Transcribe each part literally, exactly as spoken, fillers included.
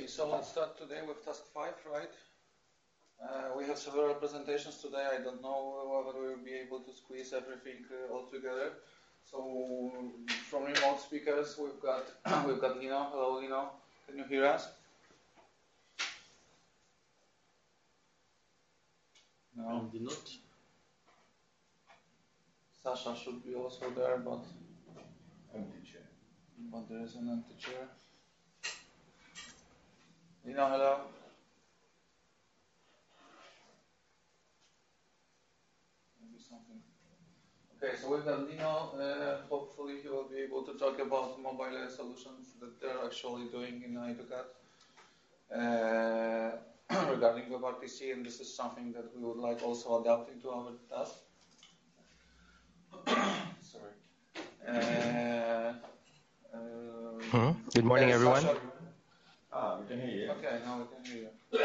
Okay, so let's start today with task five, right? Uh, we have several presentations today. I don't know whether we will be able to squeeze everything uh, all together. So from remote speakers, we've got we've got Lino. Hello, Lino. Can you hear us? No. I did not. Sasha should be also there, but empty chair. But there is an empty chair. Lino, hello. Maybe something. Okay, so we've got Lino. Uh, hopefully he will be able to talk about mobile solutions that they're actually doing in AutoCAD uh, regarding WebRTC, and this is something that we would like also adapt into our task. Sorry. Uh, uh, hmm. Good morning, everyone. Sasha. Ah, we can hear you. Okay, now we can hear you.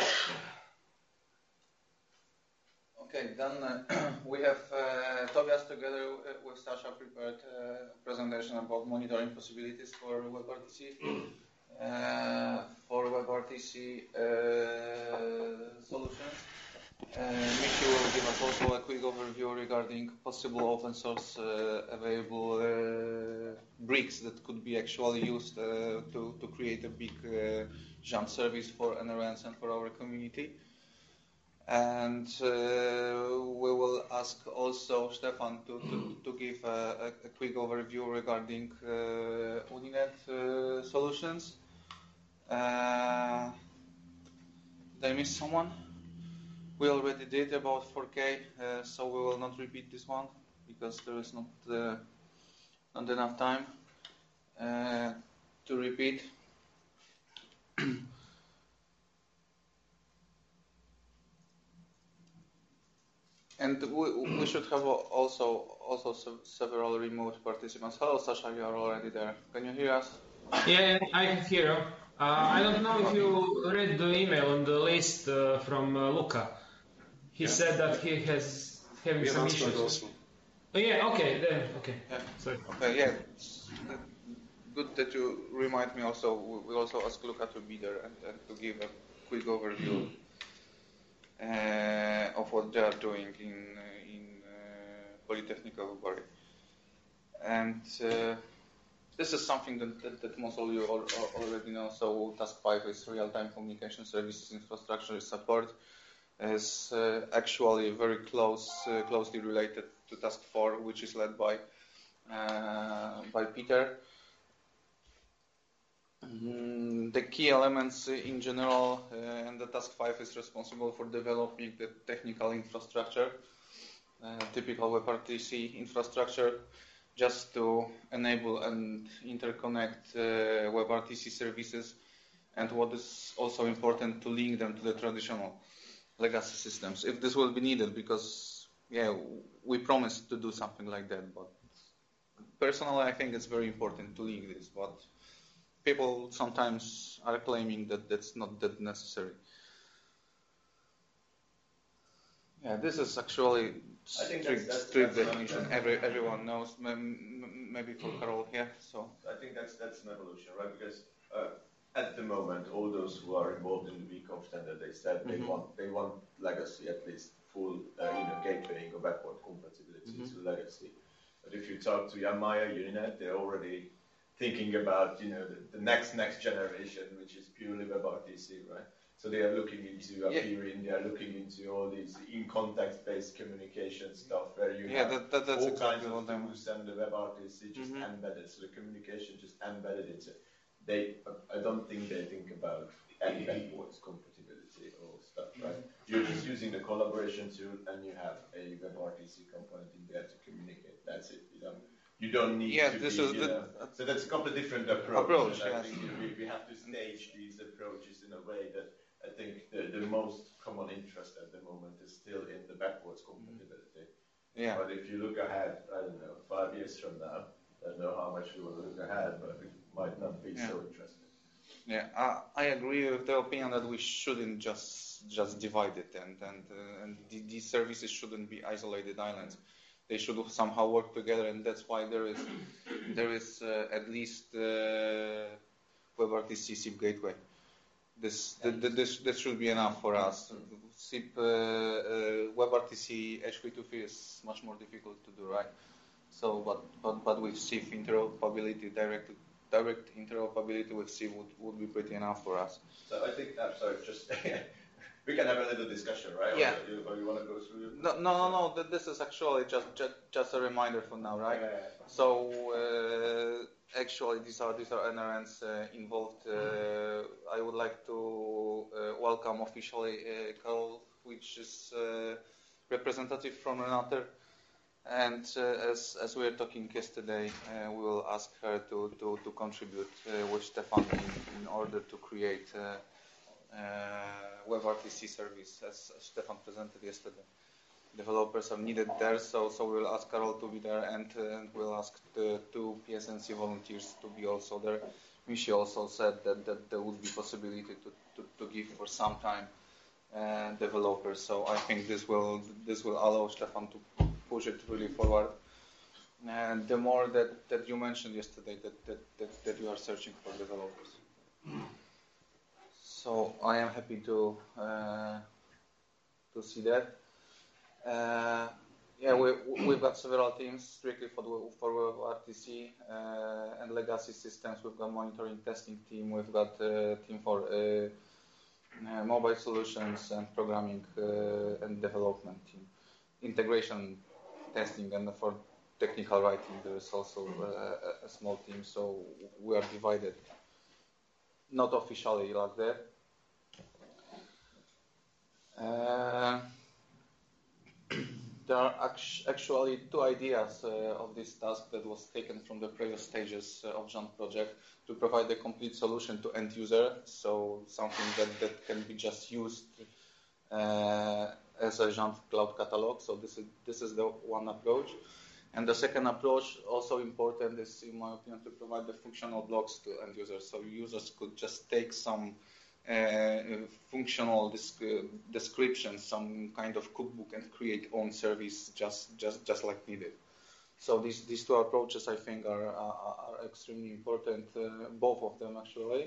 Okay, then uh, we have uh, Tobias together with Sasha prepared uh, a presentation about monitoring possibilities for WebRTC. uh, for WebRTC uh, solutions. Uh, Michi will give us also a quick overview regarding possible open source uh, available uh, bricks that could be actually used uh, to, to create a big uh, jump service for N R Ns and for our community. And uh, we will ask also Stefan to, to, to give a, a quick overview regarding uh, Uninet uh, solutions. Uh, did I miss someone? We already did about four K, uh, so we will not repeat this one because there is not, uh, not enough time uh, to repeat. And we, we should have also also several remote participants. Hello, Sasha, you are already there. Can you hear us? Yeah, I can hear you. Uh, I don't know if you read the email on the list uh, from uh, Luca. He yeah. said that he has having some issues. Also. Oh, yeah, okay, then, okay. Yeah. Sorry. Okay, yeah. It's good that you remind me also. We also ask Luca to be there and, and to give a quick overview uh, of what they are doing in uh, in uh, Polytechnical Bari. And uh, this is something that, that, that most of you all, all already know. So task five is real-time communication services infrastructure support. Is uh, actually very close, uh, closely related to task four, which is led by uh, by Peter. Mm, the key elements in general, uh, and the task five is responsible for developing the technical infrastructure, uh, typical WebRTC infrastructure, just to enable and interconnect uh, WebRTC services, and what is also important, to link them to the traditional legacy systems, if this will be needed, because yeah, we promised to do something like that. But personally, I think it's very important to link this. But people sometimes are claiming that that's not that necessary. Yeah, this is actually strict, that's, that's, strict that's definition. Not, Every everyone knows. Maybe for Carol here. So I think that's that's an evolution, right? Because uh, at the moment, all those who are involved in the V COM standard, they said mm-hmm. they want they want legacy, at least full uh, you know gatewaying or backward compatibility mm-hmm. to legacy. But if you talk to Yamaya, Uninet, they're already thinking about you know the, the next next generation, which is purely WebRTC, right? So they are looking into Appirin, yeah. they are looking into all these in context based communication stuff where you yeah, have that, that, that's all exactly kinds of tools them. and the WebRTC just mm-hmm. embedded, so the communication just embedded into. They, I don't think they think about any backwards compatibility or stuff, right? You're just using the collaboration tool and you have a WebRTC component in there to communicate. That's it. You don't, you don't need yeah, to this be, is you the, know. So that's a completely different approach. approach and I yes. think we, we have to stage these approaches in a way that I think the, the most common interest at the moment is still in the backwards compatibility. Yeah. But if you look ahead, I don't know, five years from now, I don't know how much we will look ahead, but we might not be yeah. so interested. Yeah, I, I agree with the opinion that we shouldn't just just divide it, and and uh, and the, these services shouldn't be isolated islands. They should somehow work together, and that's why there is there is uh, at least uh, WebRTC S I P gateway. this th- th- this this should be enough for us. S I P uh, uh, WebRTC H three twenty-three is much more difficult to do, right? So, but but but with S I P interoperability, direct direct interoperability with S I P would, would be pretty enough for us. So I think, I'm sorry, just we can have a little discussion, right? Yeah. Or you, or you want to go through it? No, no, no, no. This is actually just just, just a reminder for now, right? Yeah, yeah, yeah. So uh, actually, these are these are N R Ns uh, involved. Uh, I would like to uh, welcome officially uh, Karol, which is uh, representative from Renater. And uh, as as we were talking yesterday, uh, we will ask her to to, to contribute uh, with Stefan in, in order to create uh, uh, WebRTC service, as, as Stefan presented yesterday. Developers are needed there, so so we will ask Karol to be there, and, uh, and we'll ask the two P S N C volunteers to be also there. Mishi also said that, that there would be possibility to, to, to give for some time uh, developers. So I think this will this will allow Stefan to push it really forward. And the more that, that you mentioned yesterday that, that, that, that you are searching for developers. So I am happy to uh, to see that. Uh, yeah, we, we've got several teams strictly for the, for R T C uh, and legacy systems. We've got monitoring testing team. We've got a team for uh, uh, mobile solutions and programming uh, and development team. Integration testing, and for technical writing there is also uh, a small team. So we are divided. Not officially like that. Uh, there are act- actually two ideas uh, of this task that was taken from the previous stages uh, of Jant project to provide a complete solution to end user, so something that, that can be just used uh, as a Jant cloud catalog. So this is this is the one approach. And the second approach, also important, is, in my opinion, to provide the functional blocks to end users. So users could just take some uh, functional disc- description, some kind of cookbook, and create own service just just, just like needed. So these these two approaches, I think, are are, are extremely important. Uh, both of them, actually.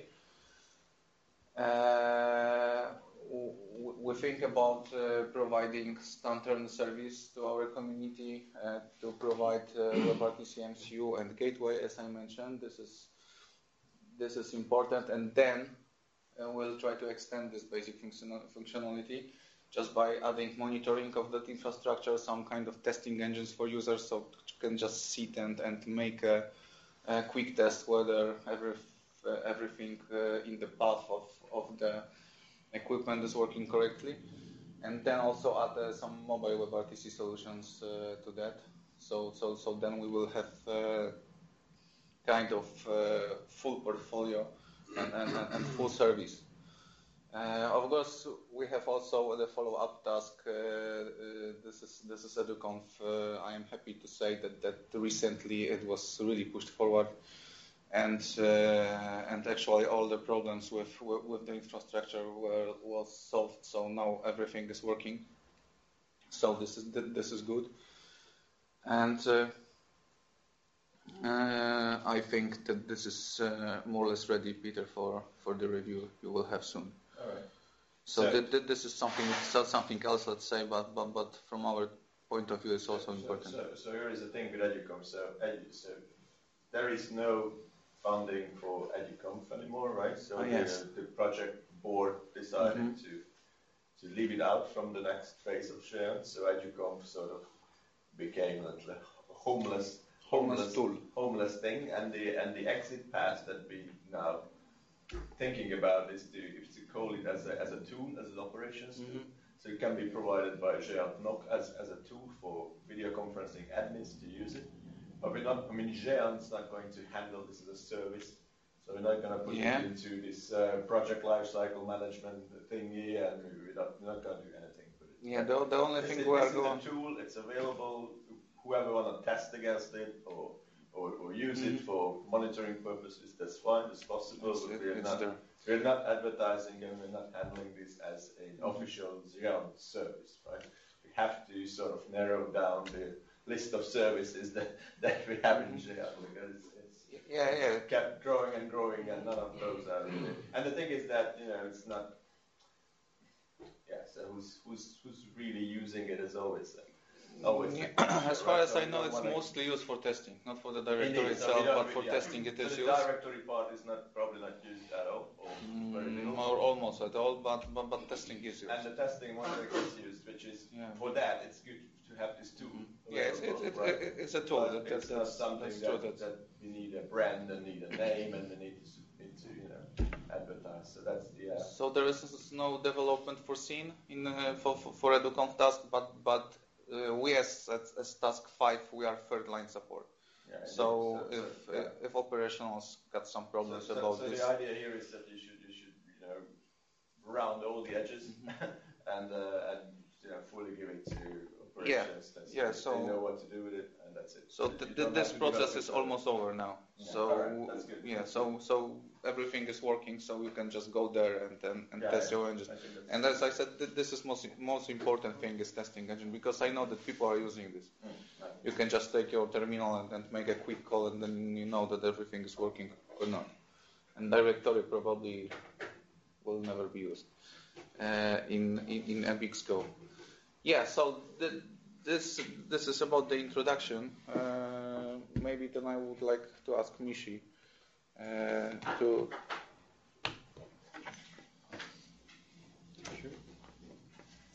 Uh, we think about uh, providing standard service to our community, uh, to provide uh, WebRTC M C U and gateway, as I mentioned. This is this is important, and then uh, we'll try to extend this basic function- functionality just by adding monitoring of that infrastructure, some kind of testing engines for users, so you can just sit and and make a, a quick test whether every, uh, everything uh, in the path of of the equipment is working correctly, and then also add uh, some mobile WebRTC solutions uh, to that. So, so, so then we will have uh, kind of uh, full portfolio and, and, and full service. Uh, of course, we have also the follow-up task. Uh, uh, this is this is EduConf. Uh, I am happy to say that that recently it was really pushed forward. And uh, and actually all the problems with with the infrastructure were was solved. So now everything is working. So this is this is good. And uh, uh, I think that this is uh, more or less ready, Peter, for, for the review you will have soon. All right. So, So- th- th- this is something so something else, let's say, but but but from our point of view, it's also so, important. So, so here is the thing with EduConf. So, edu, so there is no funding for EduConf anymore, right? So Oh, yes. the, the project board decided Mhm. to to leave it out from the next phase of Xeon. So EduConf sort of became a little homeless, Homeless tool. homeless thing, and the and the exit path that we now thinking about is to is to call it as a as a tool, as an operations tool. Mhm. So it can be provided by Xeon N O C as as a tool for video conferencing admins to use it. But we're not. I mean, Xeon's not going to handle this as a service. So we're not going to put Yeah. it into this uh, project lifecycle management thingy, and we're not, we're not going to do anything with it. Yeah, the, the only This thing is, we are this is going. a tool. It's available. Whoever want to test against it or or, or use it Mhm. for monitoring purposes, that's fine. It's possible. It's, but we're it's not. there. We're not advertising and we're not handling this as an Mm-hmm. official Xeon service, right? We have to sort of narrow down the list of services that, that we have in Xeon because it's, it's Yeah, yeah. kept growing and growing, and none of those are really. And the thing is that you know it's not. Yeah, so who's who's who's really using it is always like, always. Yeah. the issue, As far right? as So I we know, don't it's wanna- mostly used for testing, not for the It directory is, so we itself, don't but for really- yeah. testing it So is the used. directory part is not probably not used at all, or very Mm, little. or almost at all, but, but but testing is used. And the testing one that gets used, which is Yeah. for that, it's good to have this tool. Yeah, it's, it's, available, it's, right? it's a tool. But That, that, it's not that's, something that's true. that, That's, that you need a brand and need a name and you need to, need to you know advertise. So that's the uh, So there is no development foreseen in uh, for for, for EduConf task, but but uh, we as, as as task five we are third line support. yeah, indeed. So so, if so, yeah. uh, if operationals got some problems so, so, about so this, the idea here is that you should you should you know round all the edges and uh, and you know fully give it to operations. Yeah. Yeah, So so- they know what to do with it, and that's it. so You th- don't th- have this to process develop is it almost over now. Yeah, So alright, that's good. yeah, That's so so everything is working. So you can just go there and and, and Yeah, test yeah. your engine. I think that's And good. as I said, th- this is most most important thing is testing engine, because I know that people are using this. Mm, right. You can just take your terminal and, and make a quick call, and then you know that everything is working or not. And directory probably will never be used uh, in, in in M P X Go. Yeah, so the, this this is about the introduction. Uh, maybe then I would like to ask Mishi uh, to